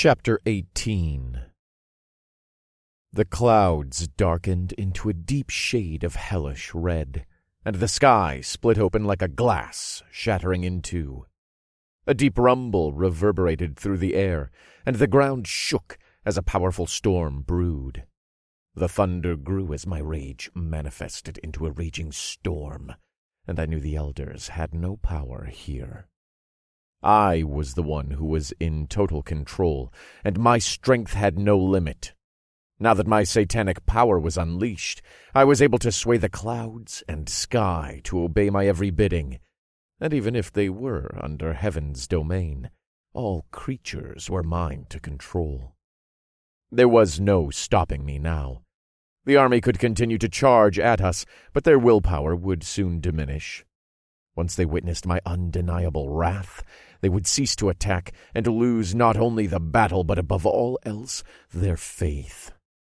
Chapter 18. The clouds darkened into a deep shade of hellish red, and the sky split open like a glass, shattering in two. A deep rumble reverberated through the air, and the ground shook as a powerful storm brewed. The thunder grew as my rage manifested into a raging storm, and I knew the elders had no power here. I was the one who was in total control, and my strength had no limit. Now that my satanic power was unleashed, I was able to sway the clouds and sky to obey my every bidding, and even if they were under heaven's domain, all creatures were mine to control. There was no stopping me now. The army could continue to charge at us, but their willpower would soon diminish. Once they witnessed my undeniable wrath, they would cease to attack and lose not only the battle, but above all else, their faith.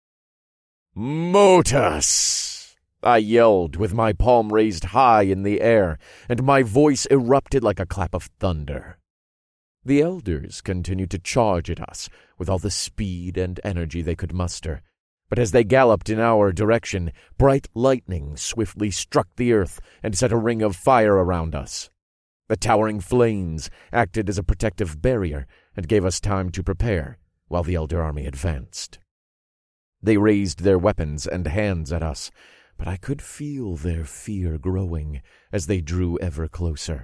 "Motus!" I yelled with my palm raised high in the air, and my voice erupted like a clap of thunder. The elders continued to charge at us with all the speed and energy they could muster, but as they galloped in our direction, bright lightning swiftly struck the earth and set a ring of fire around us. The towering flames acted as a protective barrier and gave us time to prepare while the elder army advanced. They raised their weapons and hands at us, but I could feel their fear growing as they drew ever closer.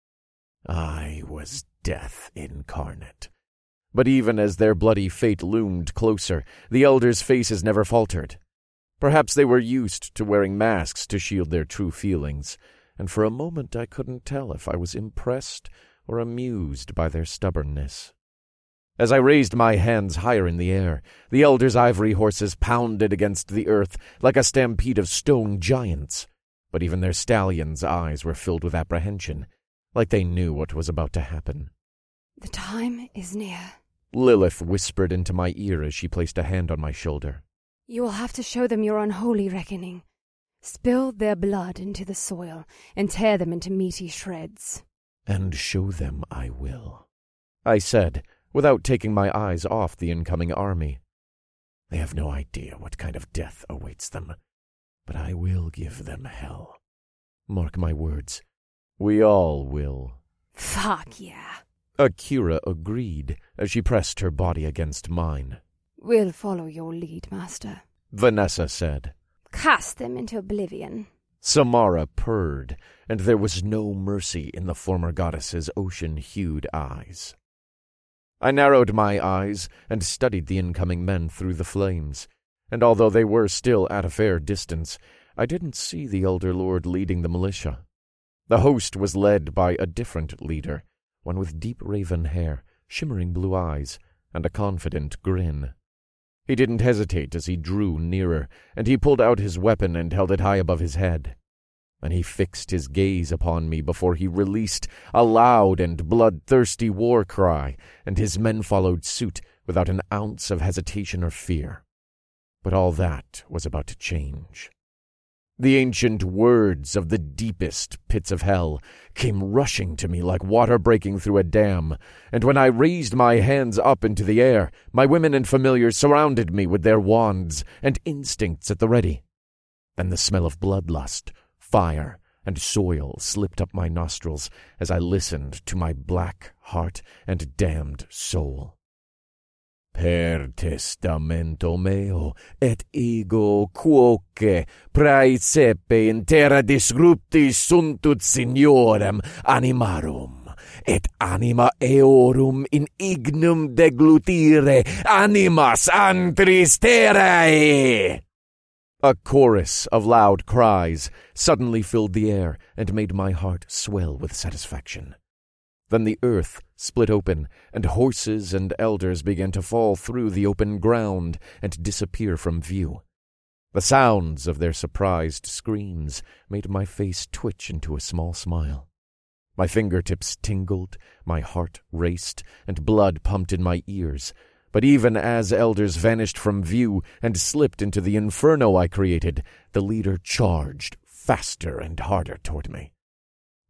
I was death incarnate. But even as their bloody fate loomed closer, the elders' faces never faltered. Perhaps they were used to wearing masks to shield their true feelings, and for a moment I couldn't tell if I was impressed or amused by their stubbornness. As I raised my hands higher in the air, the elders' ivory horses pounded against the earth like a stampede of stone giants, but even their stallions' eyes were filled with apprehension, like they knew what was about to happen. "The time is near," Lilith whispered into my ear as she placed a hand on my shoulder. "You will have to show them your unholy reckoning. Spill their blood into the soil and tear them into meaty shreds." "And show them I will," I said, without taking my eyes off the incoming army. "They have no idea what kind of death awaits them, but I will give them hell. Mark my words, we all will." "Fuck yeah," Akira agreed as she pressed her body against mine. "We'll follow your lead, Master," Vanessa said. "Cast them into oblivion." Samara purred, and there was no mercy in the former goddess's ocean-hued eyes. I narrowed my eyes and studied the incoming men through the flames, and although they were still at a fair distance, I didn't see the Elder Lord leading the militia. The host was led by a different leader, one with deep raven hair, shimmering blue eyes, and a confident grin. He didn't hesitate as he drew nearer, and he pulled out his weapon and held it high above his head. And he fixed his gaze upon me before he released a loud and bloodthirsty war cry, and his men followed suit without an ounce of hesitation or fear. But all that was about to change. The ancient words of the deepest pits of hell came rushing to me like water breaking through a dam, and when I raised my hands up into the air, my women and familiars surrounded me with their wands and instincts at the ready. Then the smell of bloodlust, fire, and soil slipped up my nostrils as I listened to my black heart and damned soul. "Per testamento meo et ego quoque praesepe in terra disrupti suntud signorem animarum, et anima eorum in ignum deglutire animas antristere." A chorus of loud cries suddenly filled the air and made my heart swell with satisfaction. Then the earth split open, and horses and elders began to fall through the open ground and disappear from view. The sounds of their surprised screams made my face twitch into a small smile. My fingertips tingled, my heart raced, and blood pumped in my ears. But even as elders vanished from view and slipped into the inferno I created, the leader charged faster and harder toward me.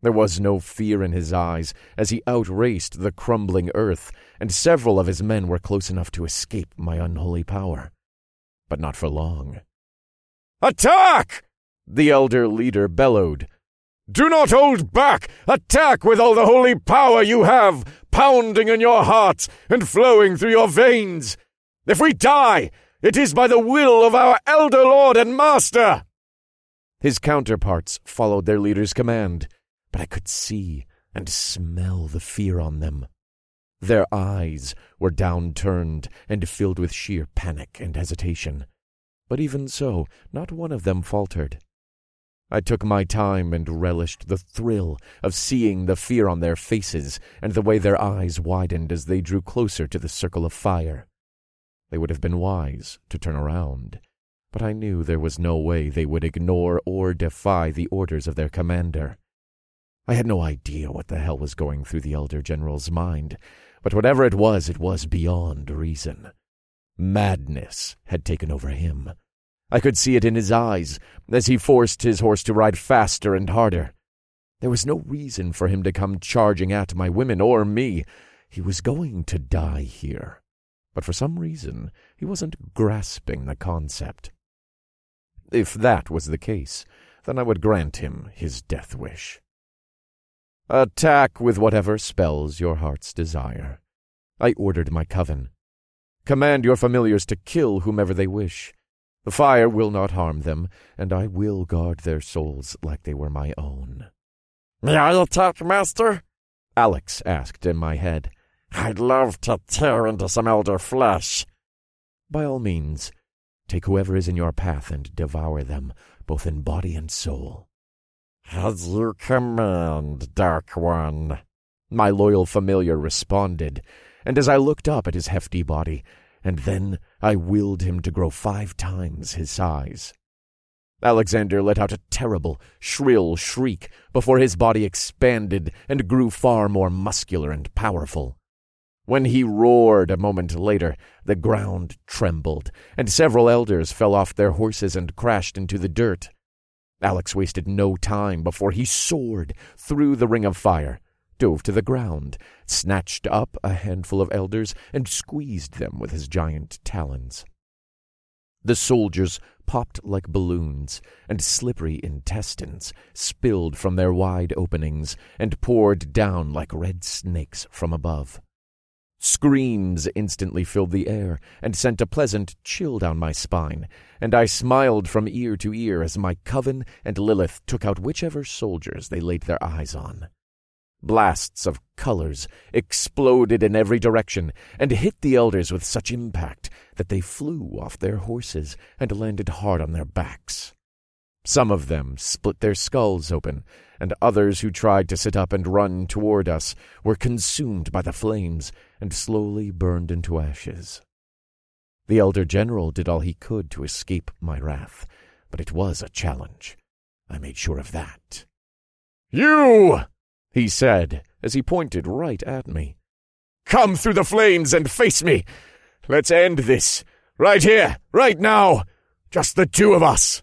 There was no fear in his eyes as he outraced the crumbling earth, and several of his men were close enough to escape my unholy power. But not for long. "Attack!" the elder leader bellowed. "Do not hold back! Attack with all the holy power you have, pounding in your hearts and flowing through your veins! If we die, it is by the will of our elder lord and master!" His counterparts followed their leader's command, but I could see and smell the fear on them. Their eyes were downturned and filled with sheer panic and hesitation. But even so, not one of them faltered. I took my time and relished the thrill of seeing the fear on their faces and the way their eyes widened as they drew closer to the circle of fire. They would have been wise to turn around, but I knew there was no way they would ignore or defy the orders of their commander. I had no idea what the hell was going through the Elder General's mind, but whatever it was beyond reason. Madness had taken over him. I could see it in his eyes as he forced his horse to ride faster and harder. There was no reason for him to come charging at my women or me. He was going to die here. But for some reason, he wasn't grasping the concept. If that was the case, then I would grant him his death wish. "Attack with whatever spells your heart's desire," I ordered my coven. "Command your familiars to kill whomever they wish. The fire will not harm them, and I will guard their souls like they were my own." "May I attack, Master?" Alex asked in my head. "I'd love to tear into some elder flesh." "By all means, take whoever is in your path and devour them, both in body and soul." "As you command, Dark One," my loyal familiar responded, and as I looked up at his hefty body, and then I willed him to grow 5 times his size. Alexander let out a terrible, shrill shriek before his body expanded and grew far more muscular and powerful. When he roared a moment later, the ground trembled, and several elders fell off their horses and crashed into the dirt. Alex wasted no time before he soared through the ring of fire, dove to the ground, snatched up a handful of elders, and squeezed them with his giant talons. The soldiers popped like balloons, and slippery intestines spilled from their wide openings and poured down like red snakes from above. Screams instantly filled the air and sent a pleasant chill down my spine, and I smiled from ear to ear as my coven and Lilith took out whichever soldiers they laid their eyes on. Blasts of colors exploded in every direction and hit the elders with such impact that they flew off their horses and landed hard on their backs. Some of them split their skulls open, and others who tried to sit up and run toward us were consumed by the flames and slowly burned into ashes. The Elder General did all he could to escape my wrath, but it was a challenge. I made sure of that. "You!" he said, as he pointed right at me. "Come through the flames and face me! Let's end this, right here, right now! Just the 2 of us!"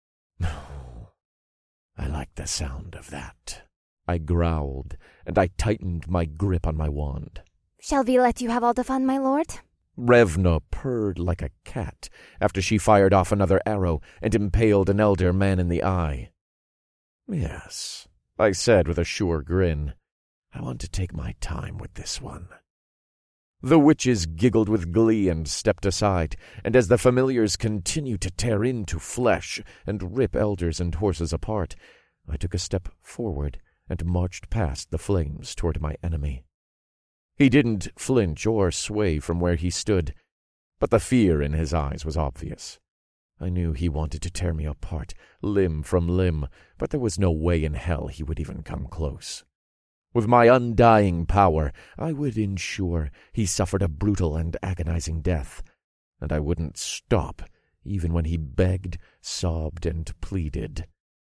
No, I like the sound of that. I growled, and I tightened my grip on my wand. "Shall we let you have all the fun, my lord?" Revna purred like a cat after she fired off another arrow and impaled an elder man in the eye. "Yes," I said with a sure grin. "I want to take my time with this one." The witches giggled with glee and stepped aside, and as the familiars continued to tear into flesh and rip elders and horses apart, I took a step forward and marched past the flames toward my enemy. He didn't flinch or sway from where he stood, but the fear in his eyes was obvious. I knew he wanted to tear me apart, limb from limb, but there was no way in hell he would even come close. With my undying power, I would ensure he suffered a brutal and agonizing death, and I wouldn't stop even when he begged, sobbed, and pleaded.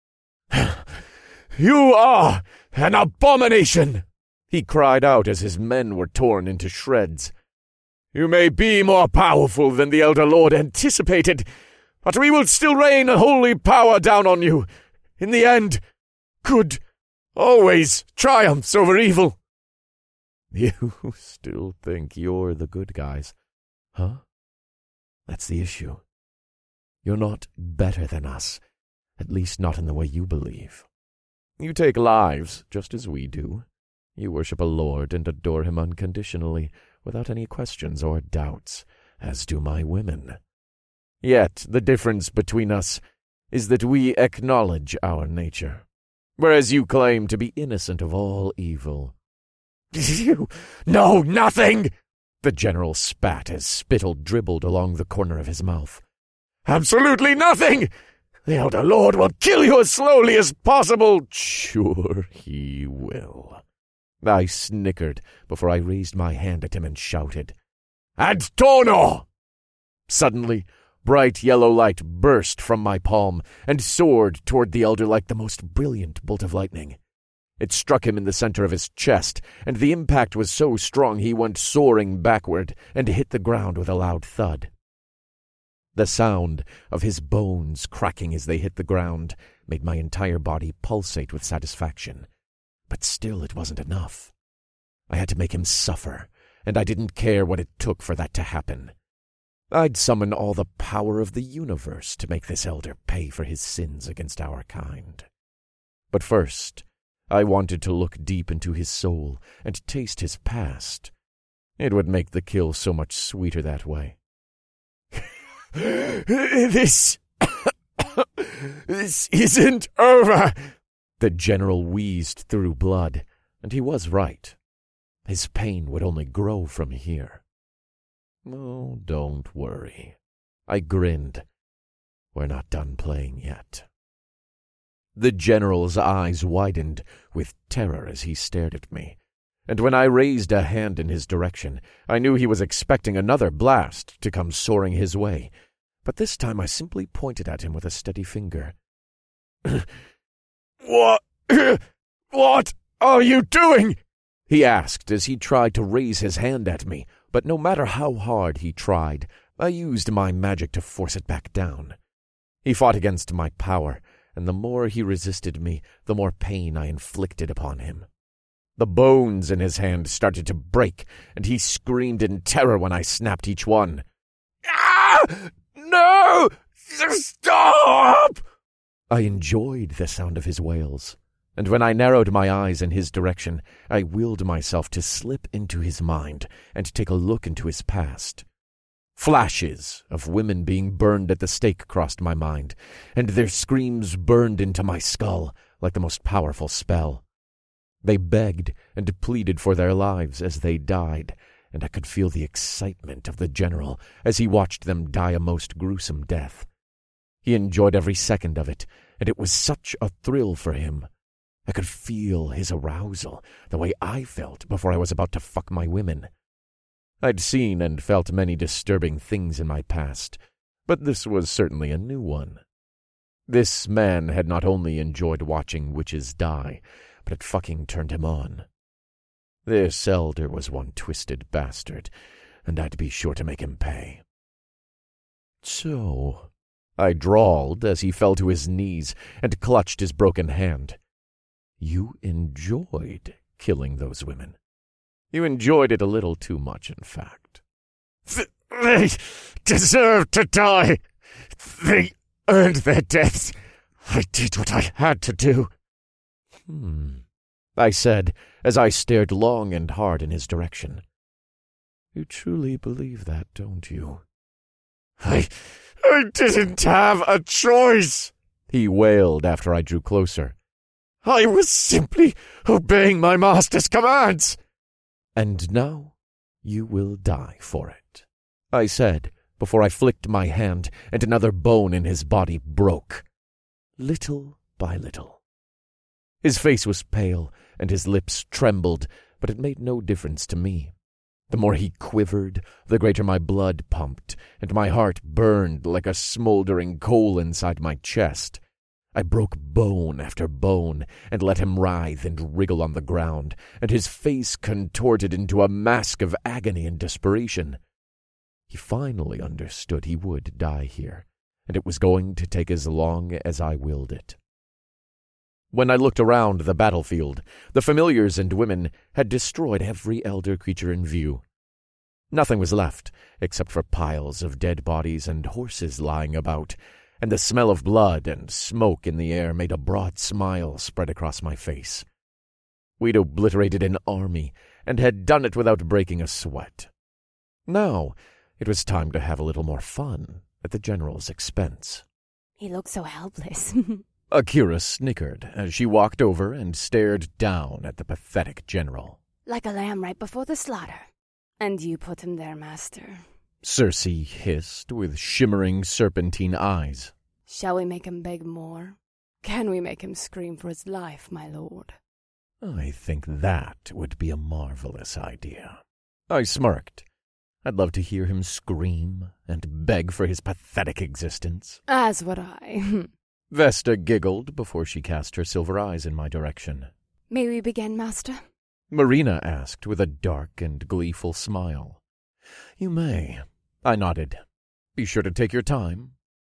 "You are an abomination!" he cried out as his men were torn into shreds. "You may be more powerful than the Elder Lord anticipated, but we will still rain holy power down on you. In the end, good always triumphs over evil." "You still think you're the good guys, huh? That's the issue. You're not better than us, at least not in the way you believe. You take lives, just as we do. You worship a lord and adore him unconditionally, without any questions or doubts, as do my women. Yet the difference between us is that we acknowledge our nature, whereas you claim to be innocent of all evil." "You know nothing!" The general spat as spittle dribbled along the corner of his mouth. "Absolutely nothing! The Elder Lord will kill you as slowly as possible." "Sure he will." I snickered before I raised my hand at him and shouted, "Ad Tono!" Suddenly, bright yellow light burst from my palm and soared toward the elder like the most brilliant bolt of lightning. It struck him in the center of his chest, and the impact was so strong he went soaring backward and hit the ground with a loud thud. The sound of his bones cracking as they hit the ground made my entire body pulsate with satisfaction. But still it wasn't enough. I had to make him suffer, and I didn't care what it took for that to happen. I'd summon all the power of the universe to make this elder pay for his sins against our kind. But first, I wanted to look deep into his soul and taste his past. It would make the kill so much sweeter that way. This isn't over." The general wheezed through blood, and he was right. His pain would only grow from here. "Oh, don't worry." I grinned. "We're not done playing yet." The general's eyes widened with terror as he stared at me, and when I raised a hand in his direction, I knew he was expecting another blast to come soaring his way, but this time I simply pointed at him with a steady finger. What are you doing?" he asked as he tried to raise his hand at me, but no matter how hard he tried, I used my magic to force it back down. He fought against my power, and the more he resisted me, the more pain I inflicted upon him. The bones in his hand started to break, and he screamed in terror when I snapped each one. "Ah! No! Stop!" I enjoyed the sound of his wails, and when I narrowed my eyes in his direction, I willed myself to slip into his mind and take a look into his past. Flashes of women being burned at the stake crossed my mind, and their screams burned into my skull like the most powerful spell. They begged and pleaded for their lives as they died, and I could feel the excitement of the general as he watched them die a most gruesome death. He enjoyed every second of it, and it was such a thrill for him. I could feel his arousal the way I felt before I was about to fuck my women. I'd seen and felt many disturbing things in my past, but this was certainly a new one. This man had not only enjoyed watching witches die, but it fucking turned him on. This elder was one twisted bastard, and I'd be sure to make him pay. "So," I drawled as he fell to his knees and clutched his broken hand, "you enjoyed killing those women. You enjoyed it a little too much, in fact." "They deserve to die. They earned their deaths. I did what I had to do." I said as I stared long and hard in his direction. "You truly believe that, don't you?" I didn't have a choice," he wailed after I drew closer. "I was simply obeying my master's commands." "And now you will die for it," I said before I flicked my hand and another bone in his body broke, little by little. His face was pale and his lips trembled, but it made no difference to me. The more he quivered, the greater my blood pumped, and my heart burned like a smoldering coal inside my chest. I broke bone after bone and let him writhe and wriggle on the ground, and his face contorted into a mask of agony and desperation. He finally understood he would die here, and it was going to take as long as I willed it. When I looked around the battlefield, the familiars and women had destroyed every elder creature in view. Nothing was left except for piles of dead bodies and horses lying about, and the smell of blood and smoke in the air made a broad smile spread across my face. We'd obliterated an army and had done it without breaking a sweat. Now it was time to have a little more fun at the general's expense. He looks so helpless. Akira snickered as she walked over and stared down at the pathetic general. Like a lamb right before the slaughter. And you put him there, master. Cersei hissed with shimmering serpentine eyes. Shall we make him beg more? Can we make him scream for his life, my lord? I think that would be a marvelous idea. I smirked. I'd love to hear him scream and beg for his pathetic existence. As would I. Vesta giggled before she cast her silver eyes in my direction. May we begin, master? Marina asked with a dark and gleeful smile. You may. I nodded. Be sure to take your time.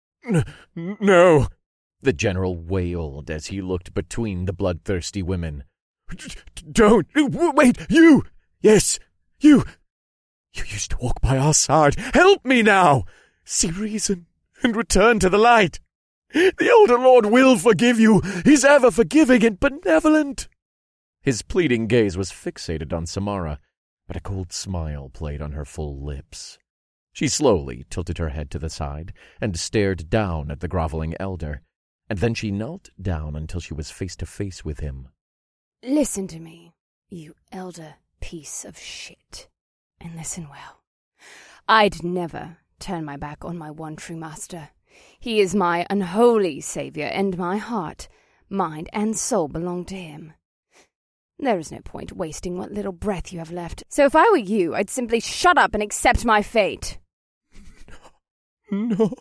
No, the general wailed as he looked between the bloodthirsty women. Don't! Wait, you! Yes, you! You used to walk by our side. Help me now! See reason and return to the light. The elder lord will forgive you. He's ever forgiving and benevolent. His pleading gaze was fixated on Samara, but a cold smile played on her full lips. She slowly tilted her head to the side and stared down at the groveling elder, and then she knelt down until she was face to face with him. Listen to me, you elder piece of shit, and listen well. I'd never turn my back on my one true master. He is my unholy savior, and my heart, mind, and soul belong to him. There is no point wasting what little breath you have left, so if I were you, I'd simply shut up and accept my fate. No.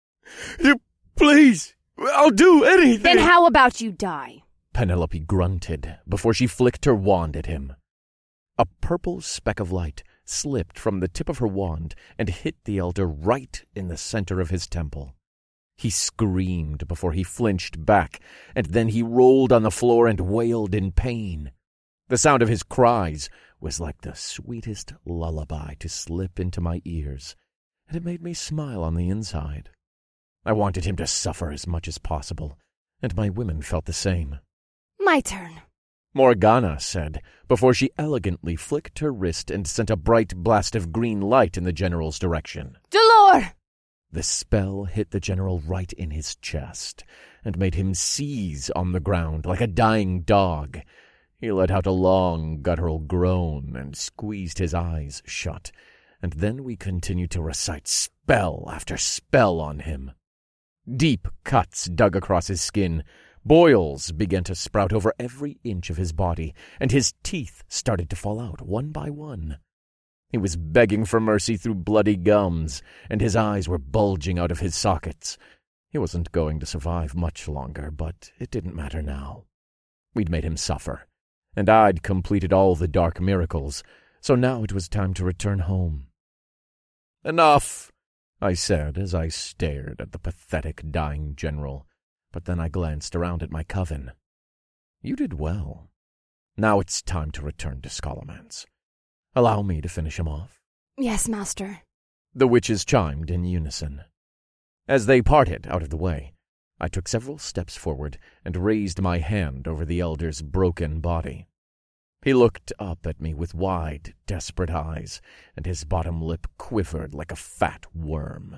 Please, I'll do anything. Then how about you die? Penelope grunted before she flicked her wand at him. A purple speck of light slipped from the tip of her wand and hit the elder right in the center of his temple. He screamed before he flinched back, and then he rolled on the floor and wailed in pain. The sound of his cries was like the sweetest lullaby to slip into my ears, and it made me smile on the inside. I wanted him to suffer as much as possible, and my women felt the same. My turn, Morgana said, before she elegantly flicked her wrist and sent a bright blast of green light in the general's direction. Dolor! The spell hit the general right in his chest and made him seize on the ground like a dying dog. He let out a long, guttural groan and squeezed his eyes shut, and then we continued to recite spell after spell on him. Deep cuts dug across his skin. Boils began to sprout over every inch of his body, and his teeth started to fall out one by one. He was begging for mercy through bloody gums, and his eyes were bulging out of his sockets. He wasn't going to survive much longer, but it didn't matter now. We'd made him suffer, and I'd completed all the dark miracles, so now it was time to return home. Enough, I said as I stared at the pathetic dying general, but then I glanced around at my coven. You did well. Now it's time to return to Scholomance. Allow me to finish him off. Yes, master. The witches chimed in unison. As they parted out of the way, I took several steps forward and raised my hand over the elder's broken body. He looked up at me with wide, desperate eyes, and his bottom lip quivered like a fat worm.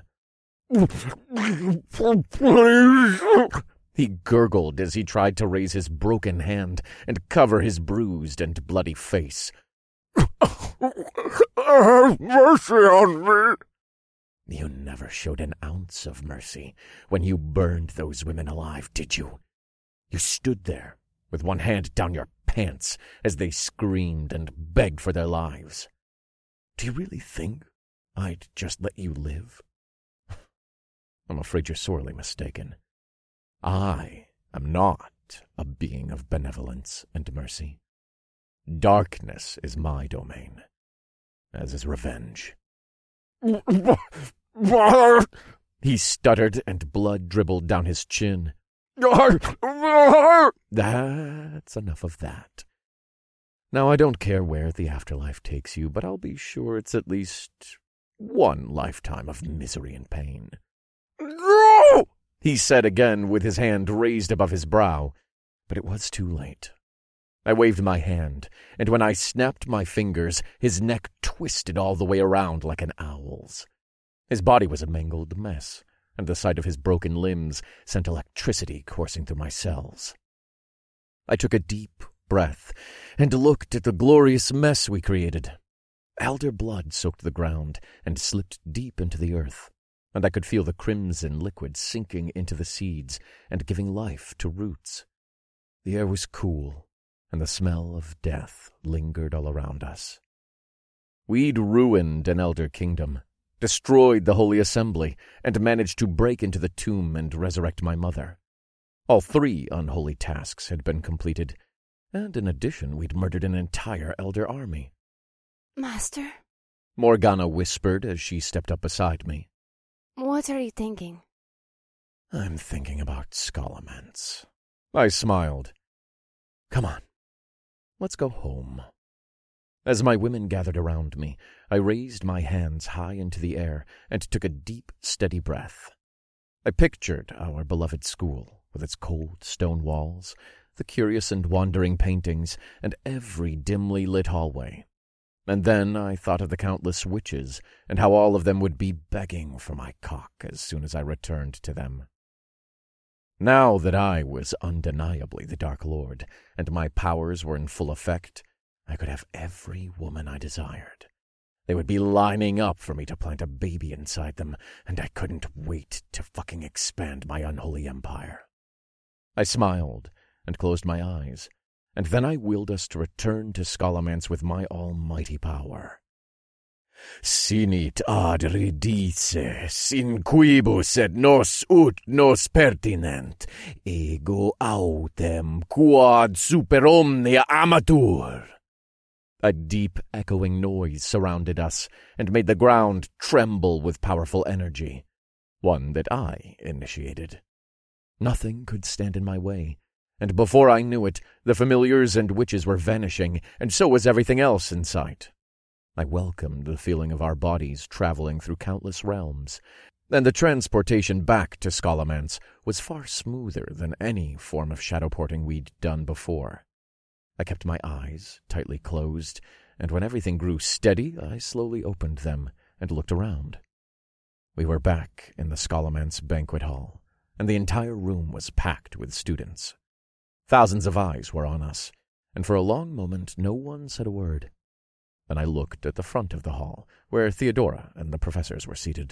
He gurgled as he tried to raise his broken hand and cover his bruised and bloody face. Have mercy on me! You never showed an ounce of mercy when you burned those women alive, did you? You stood there with one hand down your pants as they screamed and begged for their lives. Do you really think I'd just let you live? I'm afraid you're sorely mistaken. I am not a being of benevolence and mercy. Darkness is my domain, as is revenge. He stuttered, and blood dribbled down his chin. That's enough of that. Now, I don't care where the afterlife takes you, but I'll be sure it's at least one lifetime of misery and pain. No! He said again with his hand raised above his brow, but it was too late. I waved my hand, and when I snapped my fingers, his neck twisted all the way around like an owl's. His body was a mangled mess, and the sight of his broken limbs sent electricity coursing through my cells. I took a deep breath and looked at the glorious mess we created. Elder blood soaked the ground and slipped deep into the earth, and I could feel the crimson liquid sinking into the seeds and giving life to roots. The air was cool, and the smell of death lingered all around us. We'd ruined an elder kingdom, destroyed the Holy Assembly, and managed to break into the tomb and resurrect my mother. All 3 unholy tasks had been completed, and in addition we'd murdered an entire elder army. Master? Morgana whispered as she stepped up beside me. What are you thinking? I'm thinking about Scholomance. I smiled. Come on, let's go home. As my women gathered around me, I raised my hands high into the air and took a deep, steady breath. I pictured our beloved school, with its cold stone walls, the curious and wandering paintings, and every dimly lit hallway. And then I thought of the countless witches, and how all of them would be begging for my cock as soon as I returned to them. Now that I was undeniably the Dark Lord, and my powers were in full effect, I could have every woman I desired. They would be lining up for me to plant a baby inside them, and I couldn't wait to fucking expand my unholy empire. I smiled and closed my eyes, and then I willed us to return to Scholomance with my almighty power. Sinit ad ridice, sin quibus et nos ut nos pertinent, ego autem quod super omnia amatur. A deep, echoing noise surrounded us and made the ground tremble with powerful energy, one that I initiated. Nothing could stand in my way, and before I knew it, the familiars and witches were vanishing, and so was everything else in sight. I welcomed the feeling of our bodies traveling through countless realms, and the transportation back to Scholomance was far smoother than any form of shadow porting we'd done before. I kept my eyes tightly closed, and when everything grew steady, I slowly opened them and looked around. We were back in the Scholomance banquet hall, and the entire room was packed with students. Thousands of eyes were on us, and for a long moment no one said a word. Then I looked at the front of the hall, where Theodora and the professors were seated.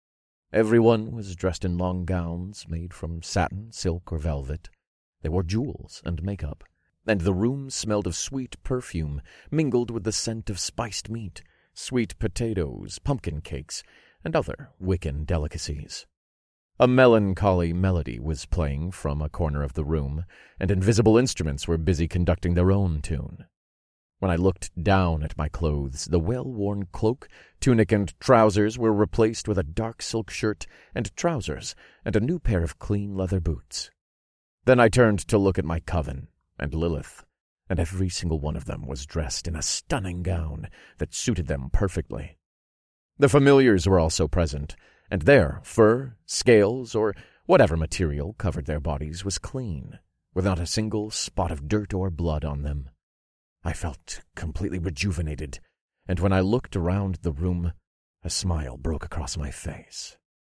Everyone was dressed in long gowns made from satin, silk, or velvet. They wore jewels and makeup, and the room smelled of sweet perfume mingled with the scent of spiced meat, sweet potatoes, pumpkin cakes, and other Wiccan delicacies. A melancholy melody was playing from a corner of the room, and invisible instruments were busy conducting their own tune. When I looked down at my clothes, the well-worn cloak, tunic, and trousers were replaced with a dark silk shirt and trousers and a new pair of clean leather boots. Then I turned to look at my coven and Lilith, and every single one of them was dressed in a stunning gown that suited them perfectly. The familiars were also present, and their fur, scales, or whatever material covered their bodies was clean, with not a single spot of dirt or blood on them. I felt completely rejuvenated, and when I looked around the room, a smile broke across my face.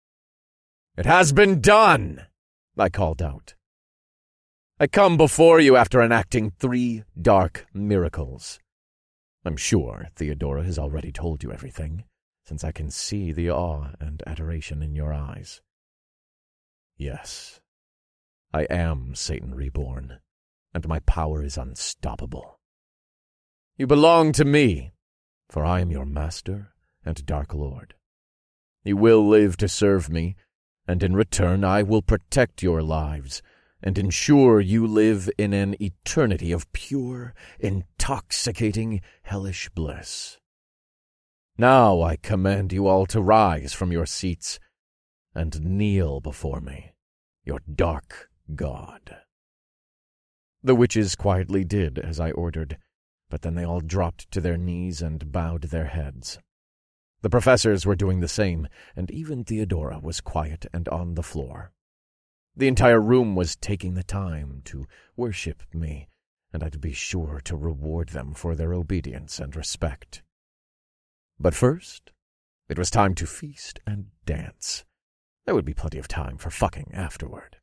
"It has been done!" I called out. "I come before you after enacting 3 dark miracles. I'm sure Theodora has already told you everything, since I can see the awe and adoration in your eyes. Yes, I am Satan reborn, and my power is unstoppable. You belong to me, for I am your master and Dark Lord. You will live to serve me, and in return I will protect your lives and ensure you live in an eternity of pure, intoxicating, hellish bliss. Now I command you all to rise from your seats and kneel before me, your dark God. The witches quietly did as I ordered, but then they all dropped to their knees and bowed their heads. The professors were doing the same, and even Theodora was quiet and on the floor. The entire room was taking the time to worship me, and I'd be sure to reward them for their obedience and respect. But first, it was time to feast and dance. There would be plenty of time for fucking afterward.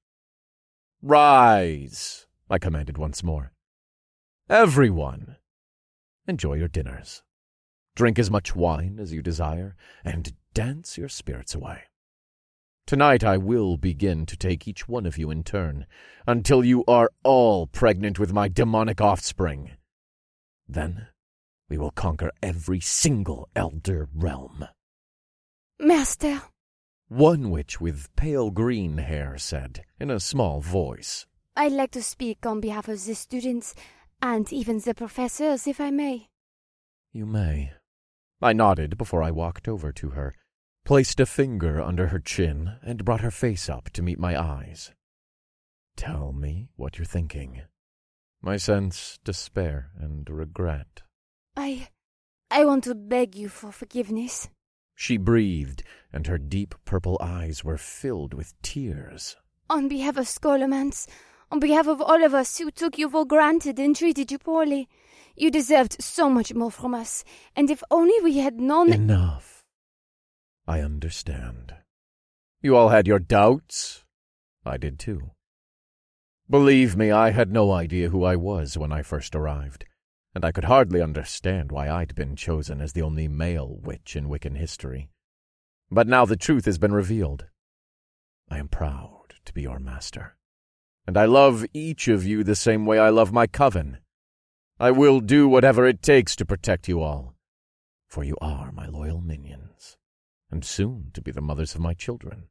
"Rise," I commanded once more. "Everyone, enjoy your dinners. Drink as much wine as you desire, and dance your spirits away. Tonight I will begin to take each one of you in turn, until you are all pregnant with my demonic offspring. Then we will conquer every single Elder Realm." Master! One witch with pale green hair said, in a small voice. I'd like to speak on behalf of the students, and even the professors, if I may. "You may." I nodded before I walked over to her, placed a finger under her chin, and brought her face up to meet my eyes. "Tell me what you're thinking." I sense despair and regret. I want to beg you for forgiveness." She breathed, and her deep purple eyes were filled with tears. "On behalf of Scholomance, on behalf of all of us who took you for granted and treated you poorly, you deserved so much more from us, and if only we had known—" "Enough. I understand. You all had your doubts. I did too. Believe me, I had no idea who I was when I first arrived, and I could hardly understand why I'd been chosen as the only male witch in Wiccan history. But now the truth has been revealed. I am proud to be your master, and I love each of you the same way I love my coven. I will do whatever it takes to protect you all, for you are my loyal minions, and soon to be the mothers of my children.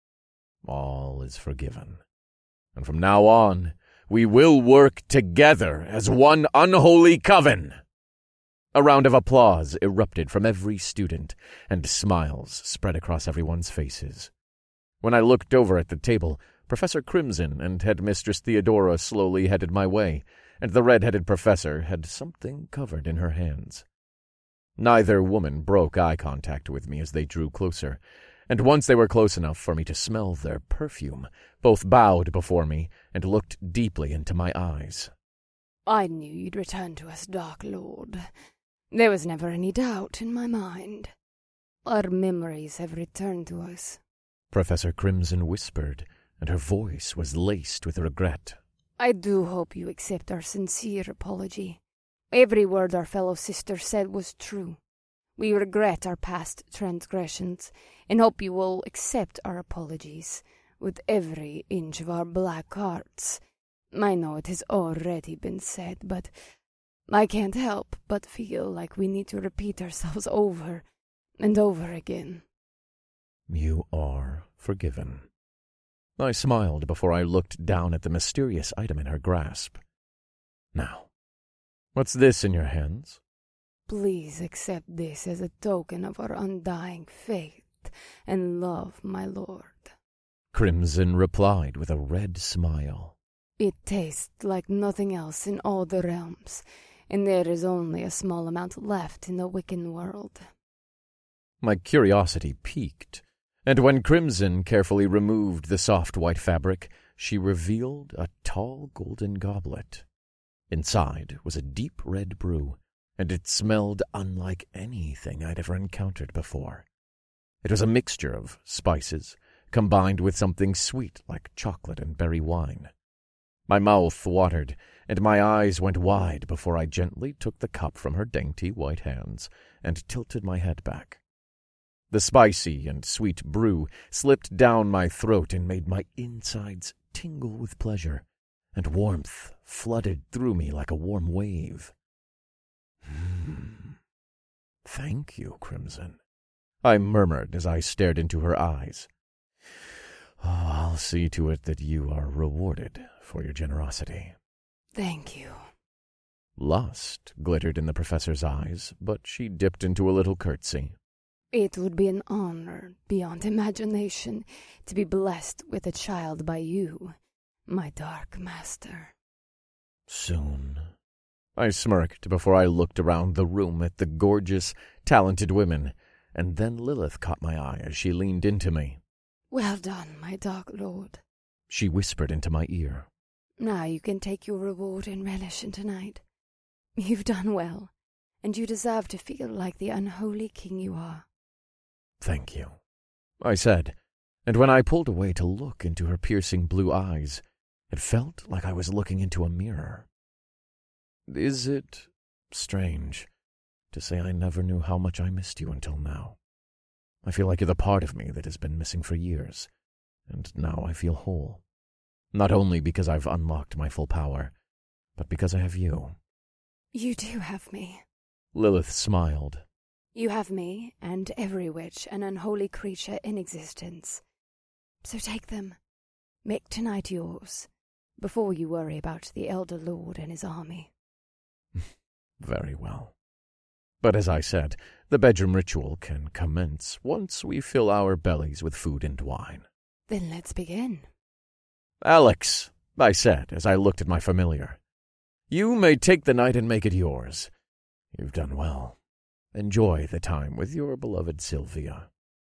All is forgiven, and from now on, we will work together as one unholy coven." A round of applause erupted from every student, and smiles spread across everyone's faces. When I looked over at the table, Professor Crimson and Headmistress Theodora slowly headed my way, and the red-headed professor had something covered in her hands. Neither woman broke eye contact with me as they drew closer, and once they were close enough for me to smell their perfume, both bowed before me and looked deeply into my eyes. "I knew you'd return to us, Dark Lord. There was never any doubt in my mind. Our memories have returned to us," Professor Crimson whispered, and her voice was laced with regret. "I do hope you accept our sincere apology. Every word our fellow sister said was true. We regret our past transgressions, and hope you will accept our apologies with every inch of our black hearts. I know it has already been said, but I can't help but feel like we need to repeat ourselves over and over again." "You are forgiven." I smiled before I looked down at the mysterious item in her grasp. "Now, what's this in your hands?" "Please accept this as a token of our undying faith and love, my lord." Crimson replied with a red smile. "It tastes like nothing else in all the realms, and there is only a small amount left in the Wiccan world." My curiosity piqued, and when Crimson carefully removed the soft white fabric, she revealed a tall golden goblet. Inside was a deep red brew, and it smelled unlike anything I'd ever encountered before. It was a mixture of spices, combined with something sweet like chocolate and berry wine. My mouth watered, and my eyes went wide before I gently took the cup from her dainty white hands and tilted my head back. The spicy and sweet brew slipped down my throat and made my insides tingle with pleasure, and warmth flooded through me like a warm wave. "Thank you, Crimson," I murmured as I stared into her eyes. "I'll see to it that you are rewarded for your generosity." "Thank you." Lust glittered in the professor's eyes, but she dipped into a little curtsy. "It would be an honor beyond imagination to be blessed with a child by you, my dark master. Soon. I smirked before I looked around the room at the gorgeous, talented women, and then Lilith caught my eye as she leaned into me. Well done, my dark lord, she whispered into my ear. Now you can take your reward and relish in tonight. You've done well, and you deserve to feel like the unholy king you are. Thank you, I said, and when I pulled away to look into her piercing blue eyes, it felt like I was looking into a mirror. Is it strange to say I never knew how much I missed you until now? I feel like you're the part of me that has been missing for years, and now I feel whole. Not only because I've unlocked my full power, but because I have you. You do have me. Lilith smiled. You have me and every witch and unholy creature in existence. So take them. Make tonight yours, before you worry about the Elder Lord and his army. Very well. But as I said, the bedroom ritual can commence once we fill our bellies with food and wine. Then let's begin. Alex, I said as I looked at my familiar, you may take the night and make it yours. You've done well. Enjoy the time with your beloved Sylvia.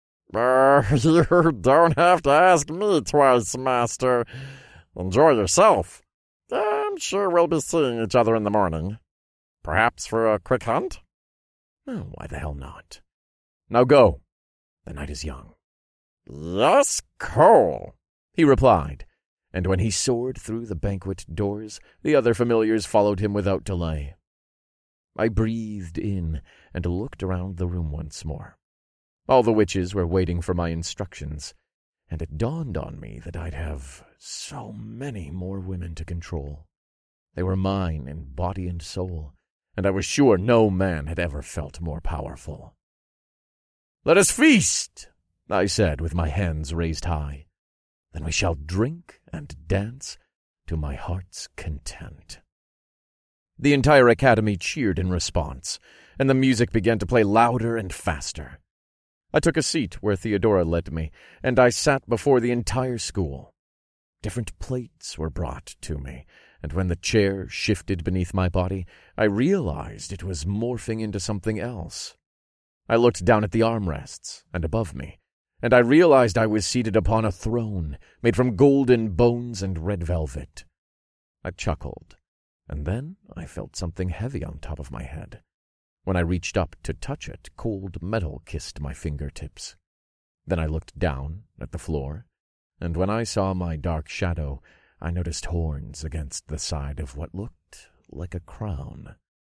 You don't have to ask me twice, Master. Enjoy yourself. I'm sure we'll be seeing each other in the morning. Perhaps for a quick hunt? Oh, why the hell not? Now go. The night is young. Yes, Cole, he replied, and when he soared through the banquet doors, the other familiars followed him without delay. I breathed in and looked around the room once more. All the witches were waiting for my instructions, and it dawned on me that I'd have so many more women to control. They were mine in body and soul, and I was sure no man had ever felt more powerful. "Let us feast," I said with my hands raised high. "Then we shall drink and dance to my heart's content." The entire academy cheered in response, and the music began to play louder and faster. I took a seat where Theodora led me, and I sat before the entire school. Different plates were brought to me, and when the chair shifted beneath my body, I realized it was morphing into something else. I looked down at the armrests and above me, and I realized I was seated upon a throne made from golden bones and red velvet. I chuckled, and then I felt something heavy on top of my head. When I reached up to touch it, cold metal kissed my fingertips. Then I looked down at the floor, and when I saw my dark shadow, I noticed horns against the side of what looked like a crown.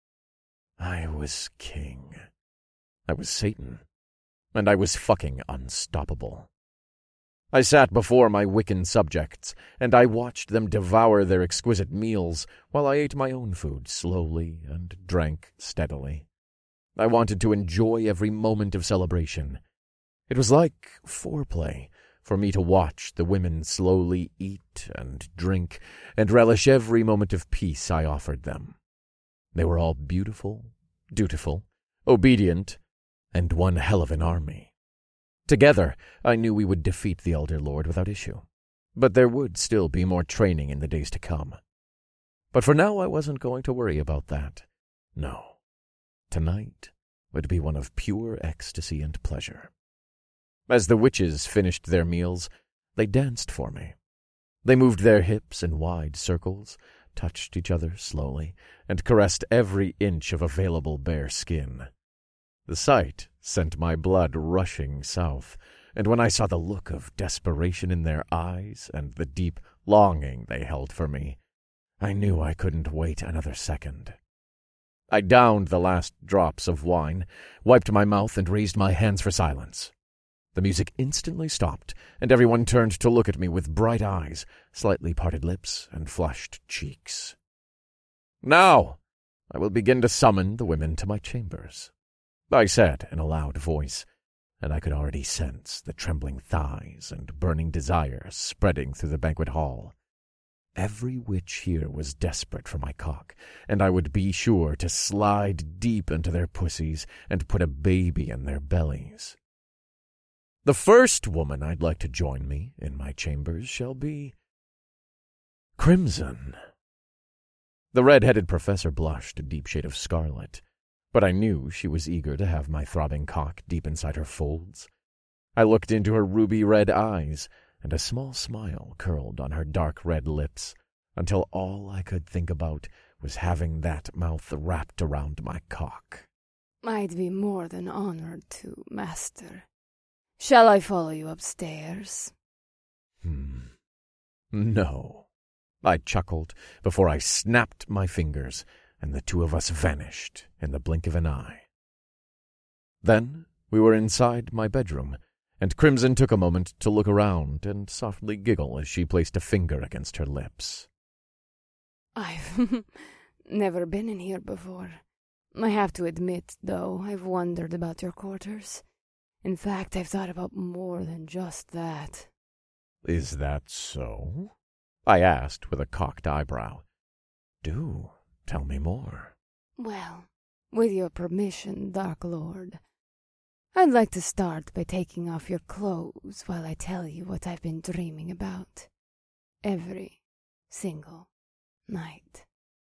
I was king. I was Satan, and I was fucking unstoppable. I sat before my Wiccan subjects, and I watched them devour their exquisite meals while I ate my own food slowly and drank steadily. I wanted to enjoy every moment of celebration. It was like foreplay for me to watch the women slowly eat and drink and relish every moment of peace I offered them. They were all beautiful, dutiful, obedient, and one hell of an army. Together, I knew we would defeat the Elder Lord without issue, but there would still be more training in the days to come. But for now, I wasn't going to worry about that. No. Tonight would be one of pure ecstasy and pleasure. As the witches finished their meals, they danced for me. They moved their hips in wide circles, touched each other slowly, and caressed every inch of available bare skin. The sight sent my blood rushing south, and when I saw the look of desperation in their eyes and the deep longing they held for me, I knew I couldn't wait another second. I downed the last drops of wine, wiped my mouth, and raised my hands for silence. The music instantly stopped, and everyone turned to look at me with bright eyes, slightly parted lips, and flushed cheeks. "Now, I will begin to summon the women to my chambers," I said in a loud voice, and I could already sense the trembling thighs and burning desire spreading through the banquet hall. Every witch here was desperate for my cock, and I would be sure to slide deep into their pussies and put a baby in their bellies. The first woman I'd like to join me in my chambers shall be Crimson. The red-headed professor blushed a deep shade of scarlet, but I knew she was eager to have my throbbing cock deep inside her folds. I looked into her ruby-red eyes, and a small smile curled on her dark red lips, until all I could think about was having that mouth wrapped around my cock. I'd be more than honored to, Master. Shall I follow you upstairs? No. I chuckled before I snapped my fingers, and the two of us vanished in the blink of an eye. Then we were inside my bedroom, and Crimson took a moment to look around and softly giggle as she placed a finger against her lips. I've never been in here before. I have to admit, though, I've wondered about your quarters. In fact, I've thought about more than just that. Is that so? I asked with a cocked eyebrow. Do tell me more. Well, with your permission, Dark Lord, I'd like to start by taking off your clothes while I tell you what I've been dreaming about. Every single night.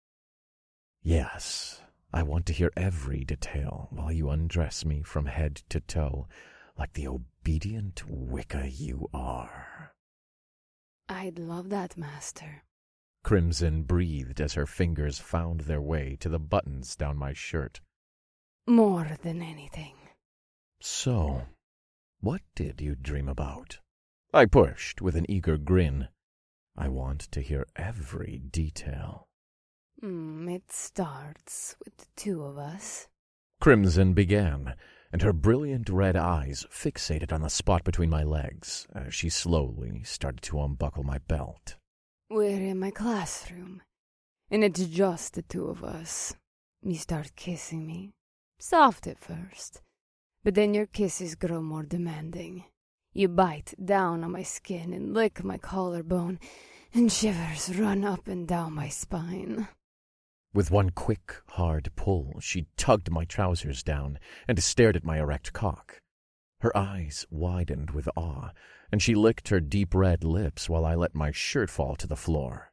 Yes, I want to hear every detail while you undress me from head to toe, like the obedient Wicca you are. I'd love that, Master. Crimson breathed as her fingers found their way to the buttons down my shirt. More than anything. So, what did you dream about? I pushed with an eager grin. I want to hear every detail. It starts with the two of us. Crimson began, and her brilliant red eyes fixated on the spot between my legs as she slowly started to unbuckle my belt. We're in my classroom, and it's just the two of us. You start kissing me. Soft at first, but then your kisses grow more demanding. You bite down on my skin and lick my collarbone, and shivers run up and down my spine. With one quick, hard pull, she tugged my trousers down and stared at my erect cock. Her eyes widened with awe, and she licked her deep red lips while I let my shirt fall to the floor.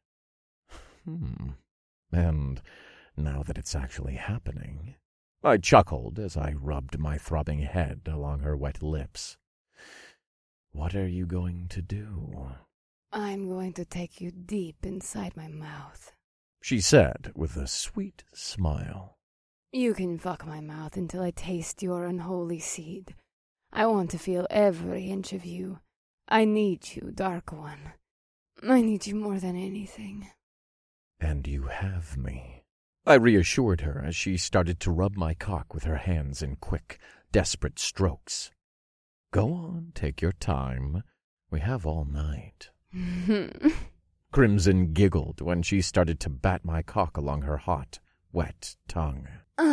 And now that it's actually happening, I chuckled as I rubbed my throbbing head along her wet lips. What are you going to do? I'm going to take you deep inside my mouth, she said with a sweet smile. You can fuck my mouth until I taste your unholy seed. I want to feel every inch of you. I need you, Dark One. I need you more than anything. And you have me, I reassured her as she started to rub my cock with her hands in quick, desperate strokes. Go on, take your time. We have all night. Crimson giggled when she started to bat my cock along her hot, wet tongue.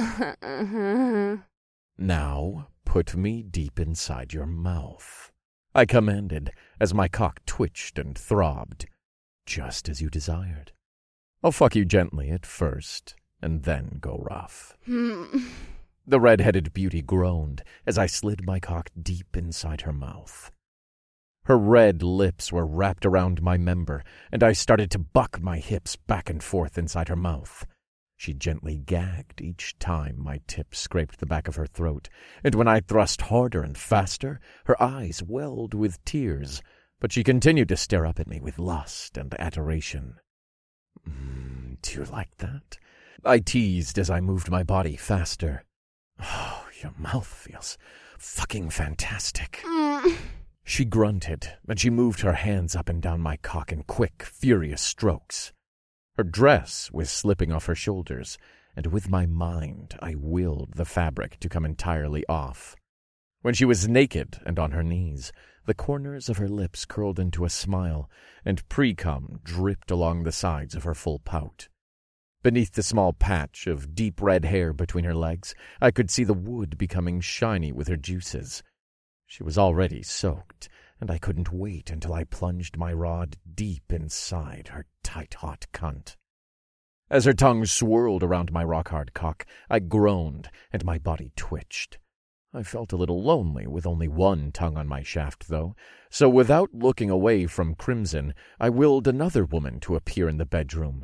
Now put me deep inside your mouth, I commanded as my cock twitched and throbbed, just as you desired. I'll fuck you gently at first, and then go rough. The red-headed beauty groaned as I slid my cock deep inside her mouth. Her red lips were wrapped around my member, and I started to buck my hips back and forth inside her mouth. She gently gagged each time my tip scraped the back of her throat, and when I thrust harder and faster, her eyes welled with tears, but she continued to stare up at me with lust and adoration. Do you like that? I teased as I moved my body faster. Oh, your mouth feels fucking fantastic. She grunted, and she moved her hands up and down my cock in quick, furious strokes. Her dress was slipping off her shoulders, and with my mind I willed the fabric to come entirely off. When she was naked and on her knees, the corners of her lips curled into a smile, and pre-cum dripped along the sides of her full pout. Beneath the small patch of deep red hair between her legs, I could see the wood becoming shiny with her juices. She was already soaked, and I couldn't wait until I plunged my rod deep inside her tight, hot cunt. As her tongue swirled around my rock-hard cock, I groaned, and my body twitched. I felt a little lonely with only one tongue on my shaft, though, so without looking away from Crimson, I willed another woman to appear in the bedroom.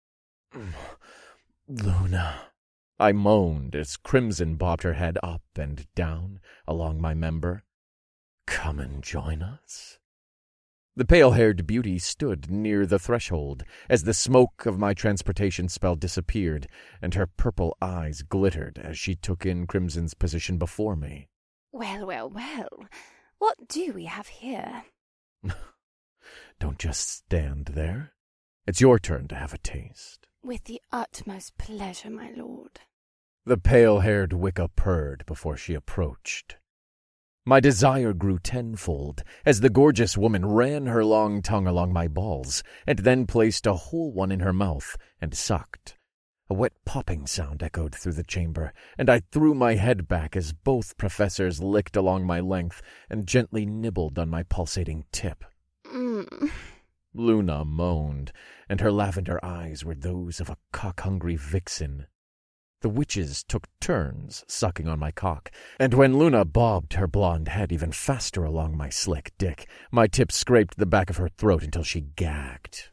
"Luna," I moaned as Crimson bobbed her head up and down along my member. "Come and join us." The pale-haired beauty stood near the threshold as the smoke of my transportation spell disappeared, and her purple eyes glittered as she took in Crimson's position before me. Well, well, well. What do we have here? Don't just stand there. It's your turn to have a taste. With the utmost pleasure, my lord. The pale-haired Wicca purred before she approached. My desire grew tenfold as the gorgeous woman ran her long tongue along my balls and then placed a whole one in her mouth and sucked. A wet popping sound echoed through the chamber, and I threw my head back as both professors licked along my length and gently nibbled on my pulsating tip. Luna moaned, and her lavender eyes were those of a cock-hungry vixen. The witches took turns sucking on my cock, and when Luna bobbed her blonde head even faster along my slick dick, my tip scraped the back of her throat until she gagged.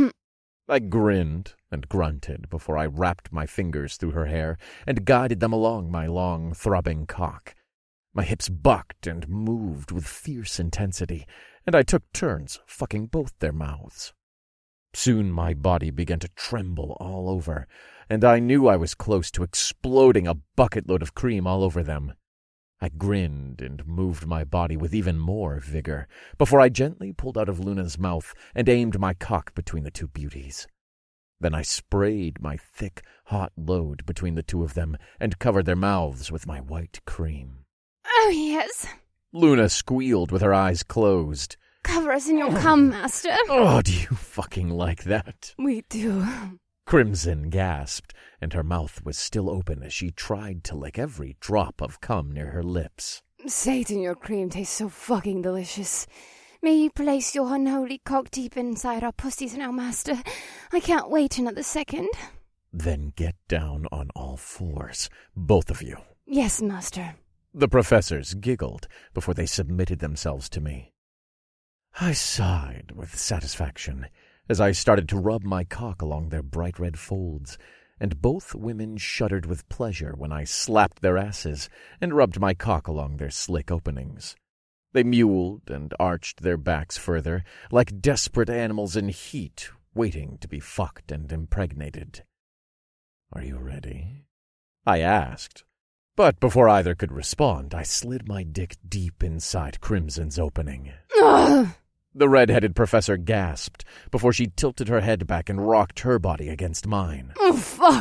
I grinned and grunted before I wrapped my fingers through her hair and guided them along my long, throbbing cock. My hips bucked and moved with fierce intensity, and I took turns fucking both their mouths. Soon my body began to tremble all over, and I knew I was close to exploding a bucket-load of cream all over them. I grinned and moved my body with even more vigor before I gently pulled out of Luna's mouth and aimed my cock between the two beauties. Then I sprayed my thick, hot load between the two of them and covered their mouths with my white cream. Oh, yes. Luna squealed with her eyes closed. Cover us in your cum, master. Oh, do you fucking like that? We do. Crimson gasped, and her mouth was still open as she tried to lick every drop of cum near her lips. Satan, your cream tastes so fucking delicious. May you place your unholy cock deep inside our pussies now, master. I can't wait another second. Then get down on all fours, both of you. Yes, master. The professors giggled before they submitted themselves to me. I sighed with satisfaction as I started to rub my cock along their bright red folds, and both women shuddered with pleasure when I slapped their asses and rubbed my cock along their slick openings. They mewled and arched their backs further, like desperate animals in heat, waiting to be fucked and impregnated. "Are you ready?" I asked. But before either could respond, I slid my dick deep inside Crimson's opening. Ugh! The red-headed professor gasped before she tilted her head back and rocked her body against mine. Oh,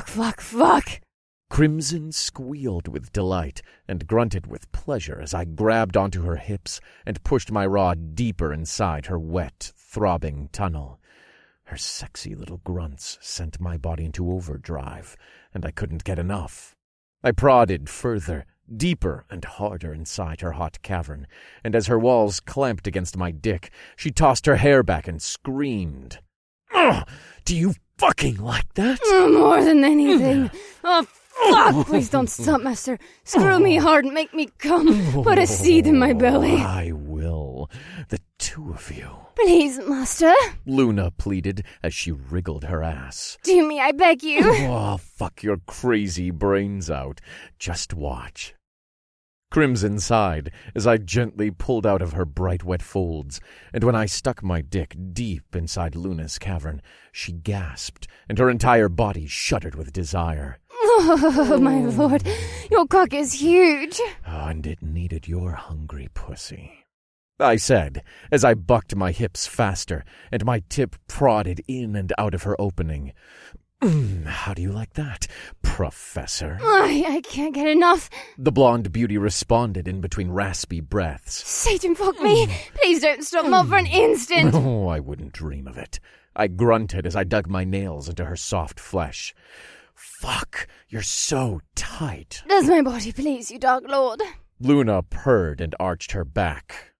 fuck. Crimson squealed with delight and grunted with pleasure as I grabbed onto her hips and pushed my rod deeper inside her wet, throbbing tunnel. Her sexy little grunts sent my body into overdrive, and I couldn't get enough. I prodded further, deeper and harder inside her hot cavern, and as her walls clamped against my dick, she tossed her hair back and screamed. "Ugh! Do you fucking like that?" More than anything. Oh, fuck! Please don't stop, master. Screw me hard and make me come. Put a seed in my belly. I will. The two of you. Please, master. Luna pleaded as she wriggled her ass. Do me, I beg you. Oh, fuck your crazy brains out. Just watch. Crimson sighed as I gently pulled out of her bright wet folds, and when I stuck my dick deep inside Luna's cavern, she gasped, and her entire body shuddered with desire. Oh, my lord, your cock is huge. Oh, and it needed your hungry pussy, I said, as I bucked my hips faster, and my tip prodded in and out of her opening. How do you like that, Professor? I can't get enough. The blonde beauty responded in between raspy breaths. Satan, fuck me. Please don't stop not for an instant. Oh, I wouldn't dream of it. I grunted as I dug my nails into her soft flesh. Fuck, you're so tight. Does my body please you, Dark Lord? Luna purred and arched her back.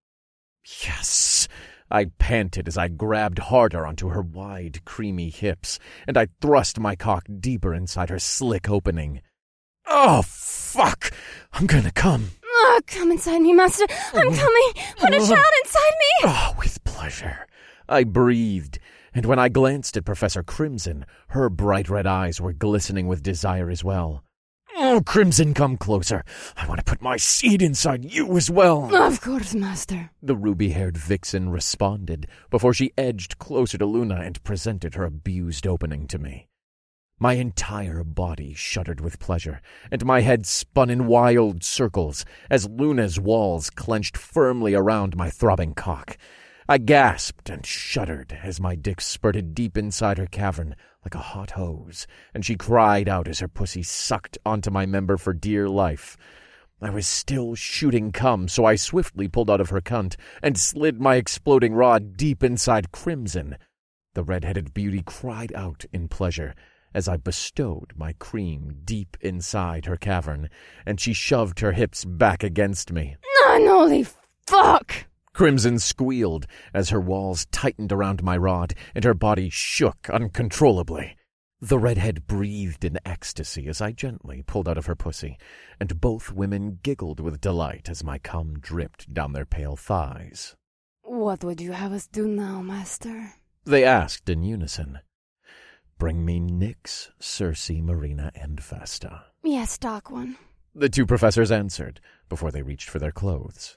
Yes, I panted as I grabbed harder onto her wide, creamy hips, and I thrust my cock deeper inside her slick opening. Oh, fuck! I'm gonna come. Come inside me, master. I'm coming. Put a child inside me. Oh, with pleasure. I breathed, and when I glanced at Professor Crimson, her bright red eyes were glistening with desire as well. Oh, Crimson, come closer. I want to put my seed inside you as well. Of course, master. The ruby-haired vixen responded before she edged closer to Luna and presented her abused opening to me. My entire body shuddered with pleasure, and my head spun in wild circles as Luna's walls clenched firmly around my throbbing cock. I gasped and shuddered as my dick spurted deep inside her cavern like a hot hose, and she cried out as her pussy sucked onto my member for dear life. I was still shooting cum, so I swiftly pulled out of her cunt and slid my exploding rod deep inside Crimson. The red-headed beauty cried out in pleasure as I bestowed my cream deep inside her cavern, and she shoved her hips back against me. Unholy fuck! Crimson squealed as her walls tightened around my rod and her body shook uncontrollably. The redhead breathed in ecstasy as I gently pulled out of her pussy, and both women giggled with delight as my cum dripped down their pale thighs. What would you have us do now, master? They asked in unison. Bring me Nyx, Circe, Marina, and Vesta. Yes, Dark One. The two professors answered before they reached for their clothes.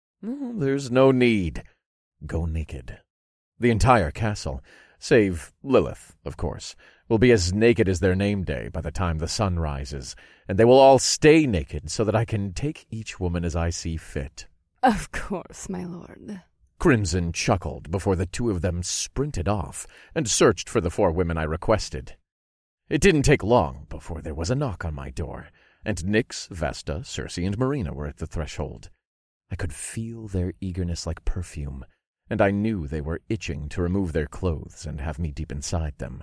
There's no need. Go naked. The entire castle, save Lilith, of course, will be as naked as their name day by the time the sun rises, and they will all stay naked so that I can take each woman as I see fit. Of course, my lord. Crimson chuckled before the two of them sprinted off and searched for the 4 women I requested. It didn't take long before there was a knock on my door, and Nyx, Vesta, Circe, and Marina were at the threshold. I could feel their eagerness like perfume, and I knew they were itching to remove their clothes and have me deep inside them.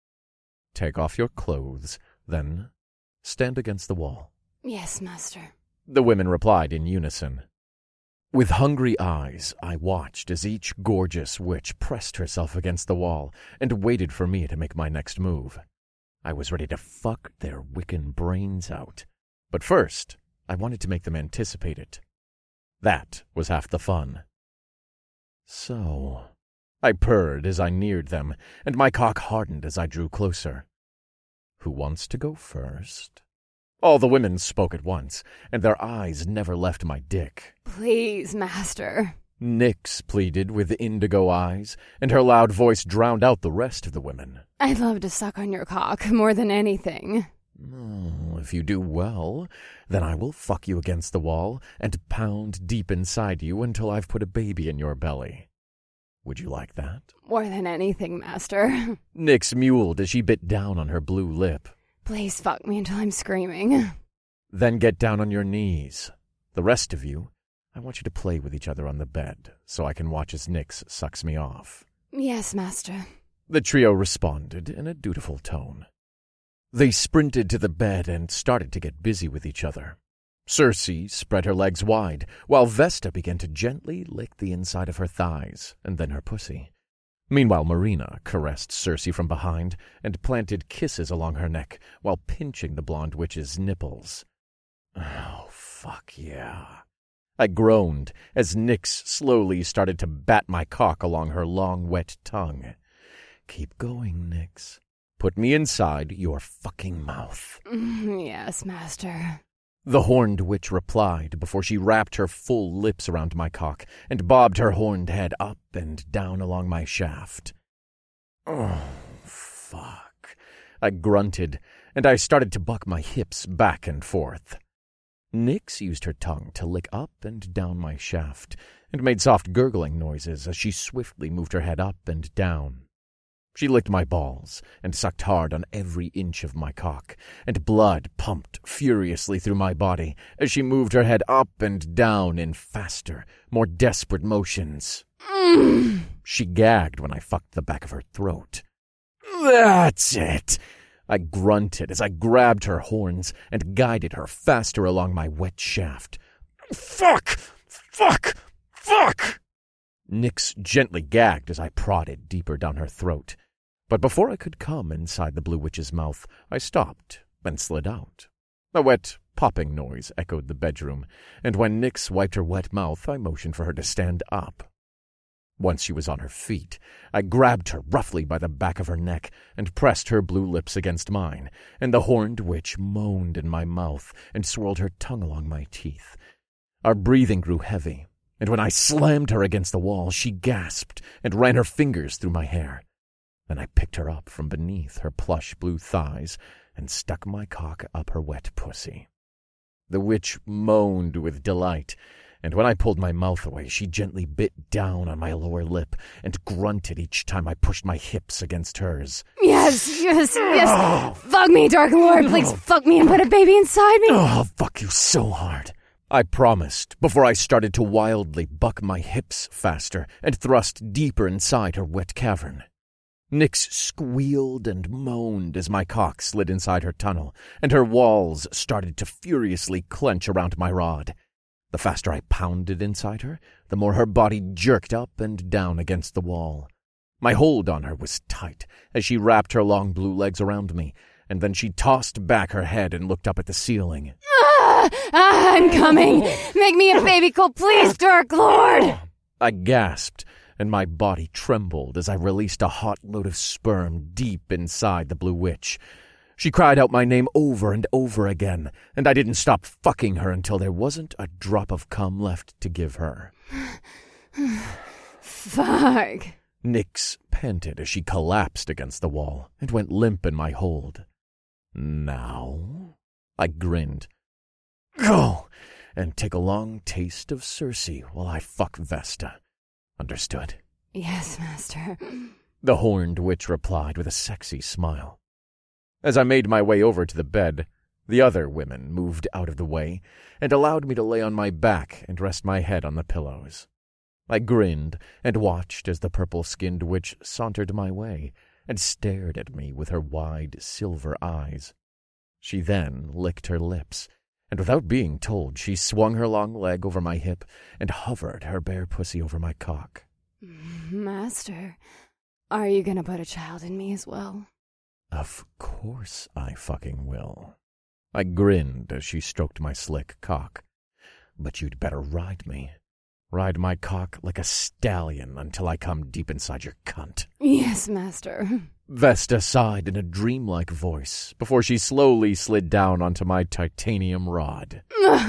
Take off your clothes, then stand against the wall. Yes, master. The women replied in unison. With hungry eyes, I watched as each gorgeous witch pressed herself against the wall and waited for me to make my next move. I was ready to fuck their Wiccan brains out. But first, I wanted to make them anticipate it. That was half the fun. So, I purred as I neared them, and my cock hardened as I drew closer. Who wants to go first? All the women spoke at once, and their eyes never left my dick. Please, master. Nyx pleaded with indigo eyes, and her loud voice drowned out the rest of the women. I'd love to suck on your cock more than anything. If you do well, then I will fuck you against the wall and pound deep inside you until I've put a baby in your belly. Would you like that? More than anything, master. Nyx mewled as she bit down on her blue lip. Please fuck me until I'm screaming. Then get down on your knees. The rest of you, I want you to play with each other on the bed so I can watch as Nyx sucks me off. Yes, master. The trio responded in a dutiful tone. They sprinted to the bed and started to get busy with each other. Circe spread her legs wide, while Vesta began to gently lick the inside of her thighs and then her pussy. Meanwhile, Marina caressed Circe from behind and planted kisses along her neck while pinching the blonde witch's nipples. Oh, fuck yeah. I groaned as Nyx slowly started to bat my cock along her long, wet tongue. Keep going, Nyx. Put me inside your fucking mouth. Yes, master. The horned witch replied before she wrapped her full lips around my cock and bobbed her horned head up and down along my shaft. Oh, fuck. I grunted, and I started to buck my hips back and forth. Nyx used her tongue to lick up and down my shaft and made soft gurgling noises as she swiftly moved her head up and down. She licked my balls and sucked hard on every inch of my cock, and blood pumped furiously through my body as she moved her head up and down in faster, more desperate motions. She gagged when I fucked the back of her throat. That's it! I grunted as I grabbed her horns and guided her faster along my wet shaft. Fuck! Fuck! Fuck! Nyx gently gagged as I prodded deeper down her throat. But before I could come inside the Blue Witch's mouth, I stopped and slid out. A wet, popping noise echoed the bedroom, and when Nyx wiped her wet mouth, I motioned for her to stand up. Once she was on her feet, I grabbed her roughly by the back of her neck and pressed her blue lips against mine, and the horned witch moaned in my mouth and swirled her tongue along my teeth. Our breathing grew heavy, and when I slammed her against the wall, she gasped and ran her fingers through my hair. Then I picked her up from beneath her plush blue thighs and stuck my cock up her wet pussy. The witch moaned with delight, and when I pulled my mouth away, she gently bit down on my lower lip and grunted each time I pushed my hips against hers. Yes. Fuck me, Dark Lord. Please fuck me and put a baby inside me. Oh, I'll fuck you so hard, I promised, before I started to wildly buck my hips faster and thrust deeper inside her wet cavern. Nyx squealed and moaned as my cock slid inside her tunnel, and her walls started to furiously clench around my rod. The faster I pounded inside her, the more her body jerked up and down against the wall. My hold on her was tight as she wrapped her long blue legs around me, and then she tossed back her head and looked up at the ceiling. I'm coming. Make me a baby colt, please, Dark Lord. I gasped, and my body trembled as I released a hot load of sperm deep inside the blue witch. She cried out my name over and over again, and I didn't stop fucking her until there wasn't a drop of cum left to give her. Fuck. Nyx panted as she collapsed against the wall and went limp in my hold. Now? I grinned. Go and take a long taste of Circe while I fuck Vesta. Understood? Yes, Master. The horned witch replied with a sexy smile. As I made my way over to the bed, the other women moved out of the way and allowed me to lay on my back and rest my head on the pillows. I grinned and watched as the purple-skinned witch sauntered my way and stared at me with her wide silver eyes. She then licked her lips, and without being told, she swung her long leg over my hip and hovered her bare pussy over my cock. Master, are you gonna put a child in me as well? Of course I fucking will. I grinned as she stroked my slick cock. But you'd better ride me. Ride my cock like a stallion until I come deep inside your cunt. Yes, Master. Vesta sighed in a dreamlike voice before she slowly slid down onto my titanium rod.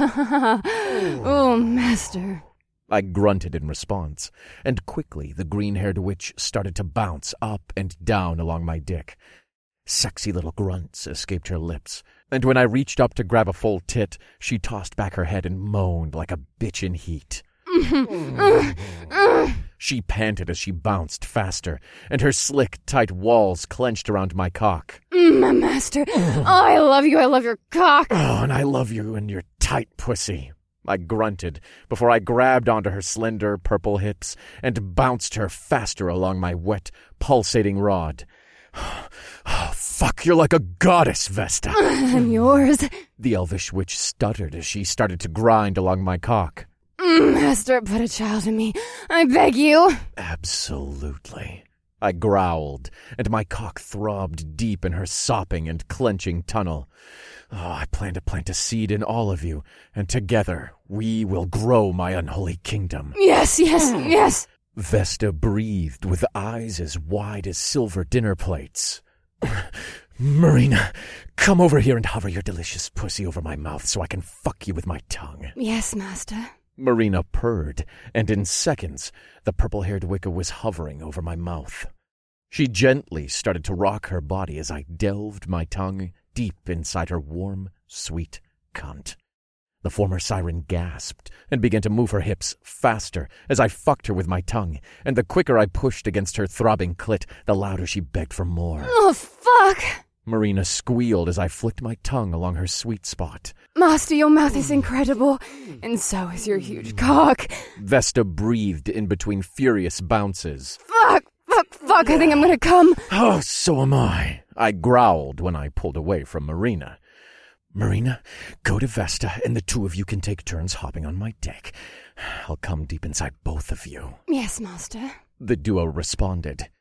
Oh, Master. I grunted in response, and quickly the green-haired witch started to bounce up and down along my dick. Sexy little grunts escaped her lips, and when I reached up to grab a full tit, she tossed back her head and moaned like a bitch in heat. She panted as she bounced faster, and her slick, tight walls clenched around my cock. Master, I love you, I love your cock. Oh, and I love you and your tight pussy. I grunted before I grabbed onto her slender purple hips and bounced her faster along my wet, pulsating rod. Oh, fuck, you're like a goddess, Vesta. I'm yours. The elvish witch stuttered as she started to grind along my cock. Master, put a child in me. I beg you. Absolutely. I growled, and my cock throbbed deep in her sopping and clenching tunnel. Oh, I plan to plant a seed in all of you, and together we will grow my unholy kingdom. Yes. Vesta breathed with eyes as wide as silver dinner plates. Marina, come over here and hover your delicious pussy over my mouth so I can fuck you with my tongue. Yes, Master. Marina purred, and in seconds, the purple-haired Wicca was hovering over my mouth. She gently started to rock her body as I delved my tongue deep inside her warm, sweet cunt. The former siren gasped and began to move her hips faster as I fucked her with my tongue, and the quicker I pushed against her throbbing clit, the louder she begged for more. Oh, fuck! Marina squealed as I flicked my tongue along her sweet spot. Master, your mouth is incredible, and so is your huge cock. Vesta breathed in between furious bounces. Fuck, I think I'm gonna come. Oh, so am I growled when I pulled away from Marina. Marina, go to Vesta, and the two of you can take turns hopping on my dick. I'll come deep inside both of you. Yes, Master. The duo responded.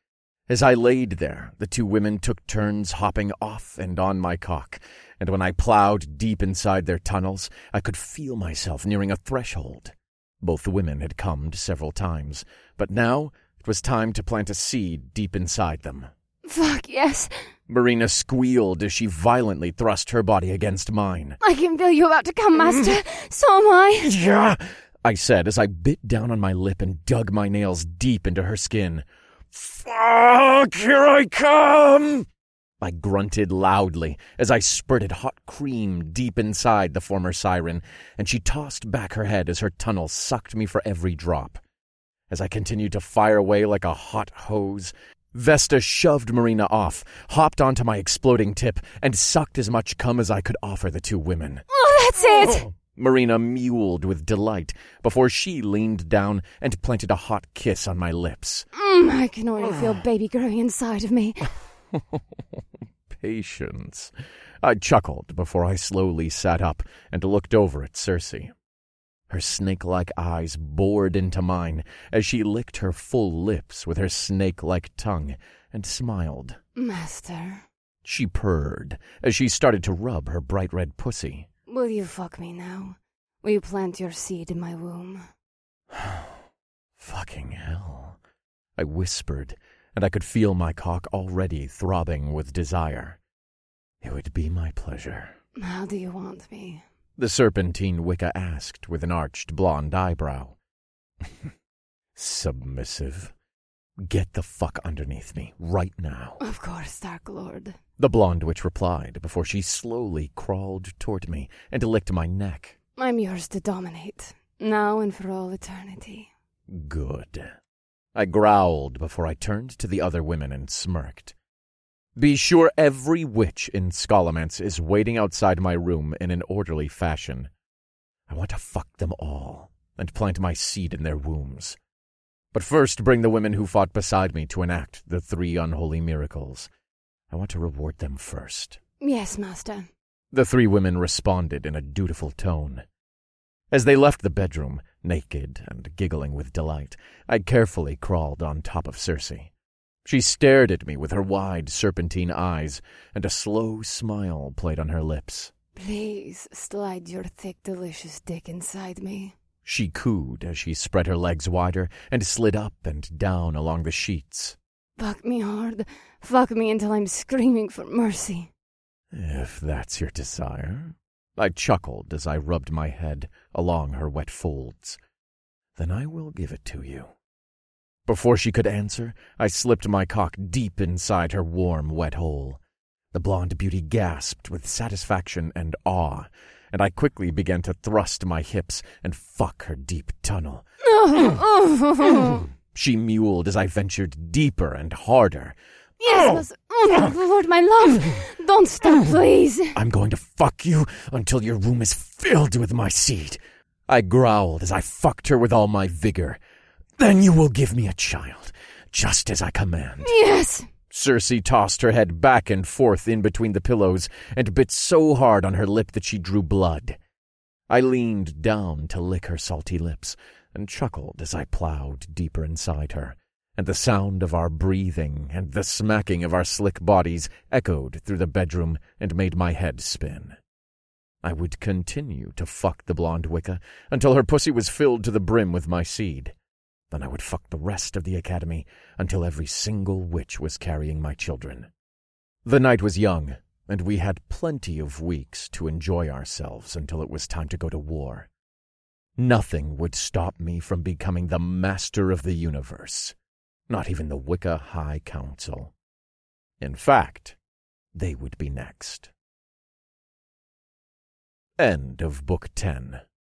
As I laid there, the two women took turns hopping off and on my cock, and when I plowed deep inside their tunnels, I could feel myself nearing a threshold. Both the women had cummed several times, but now it was time to plant a seed deep inside them. Fuck, yes. Marina squealed as she violently thrust her body against mine. I can feel you about to come, Master. So am I. Yeah, I said as I bit down on my lip and dug my nails deep into her skin. Fuck, here I come! I grunted loudly as I spurted hot cream deep inside the former siren, and she tossed back her head as her tunnel sucked me for every drop. As I continued to fire away like a hot hose, Vesta shoved Marina off, hopped onto my exploding tip, and sucked as much cum as I could offer the two women. Oh, that's it! Marina mewled with delight before she leaned down and planted a hot kiss on my lips. I can already feel baby growing inside of me. Patience. I chuckled before I slowly sat up and looked over at Cersei. Her snake-like eyes bored into mine as she licked her full lips with her snake-like tongue and smiled. Master. She purred as she started to rub her bright red pussy. Will you fuck me now? Will you plant your seed in my womb? Fucking hell. I whispered, and I could feel my cock already throbbing with desire. It would be my pleasure. How do you want me? The serpentine Wicca asked with an arched blonde eyebrow. Submissive. Get the fuck underneath me, right now. Of course, Dark Lord. The blonde witch replied before she slowly crawled toward me and licked my neck. I'm yours to dominate, now and for all eternity. Good. I growled before I turned to the other women and smirked. Be sure every witch in Scholomance is waiting outside my room in an orderly fashion. I want to fuck them all and plant my seed in their wombs. But first bring the women who fought beside me to enact the 3 unholy miracles. I want to reward them first. Yes, Master. The 3 women responded in a dutiful tone. As they left the bedroom, naked and giggling with delight, I carefully crawled on top of Cersei. She stared at me with her wide serpentine eyes, and a slow smile played on her lips. Please slide your thick, delicious dick inside me. She cooed as she spread her legs wider and slid up and down along the sheets. Fuck me hard. Fuck me until I'm screaming for mercy. If that's your desire. I chuckled as I rubbed my head along her wet folds. Then I will give it to you. Before she could answer, I slipped my cock deep inside her warm, wet hole. The blonde beauty gasped with satisfaction and awe, and I quickly began to thrust my hips and fuck her deep tunnel. She mewled as I ventured deeper and harder. Yes, Lord, my love, don't stop, please. I'm going to fuck you until your womb is filled with my seed. I growled as I fucked her with all my vigor. Then you will give me a child, just as I command. Yes. Cersei tossed her head back and forth in between the pillows and bit so hard on her lip that she drew blood. I leaned down to lick her salty lips and chuckled as I plowed deeper inside her, and the sound of our breathing and the smacking of our slick bodies echoed through the bedroom and made my head spin. I would continue to fuck the blonde Wicca until her pussy was filled to the brim with my seed. Then I would fuck the rest of the academy until every single witch was carrying my children. The night was young, and we had plenty of weeks to enjoy ourselves until it was time to go to war. Nothing would stop me from becoming the master of the universe, not even the Wicca High Council. In fact, they would be next. End of Book 10.